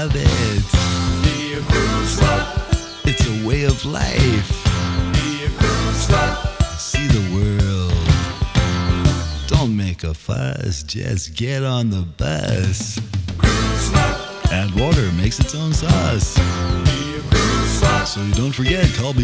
love it. Be a cruiser. It's a way of life. Be a cruiser. See the world. Don't make a fuss, just get on the bus. Cruiser. Add water, makes its own sauce. Be a cruiser. So you don't forget, call before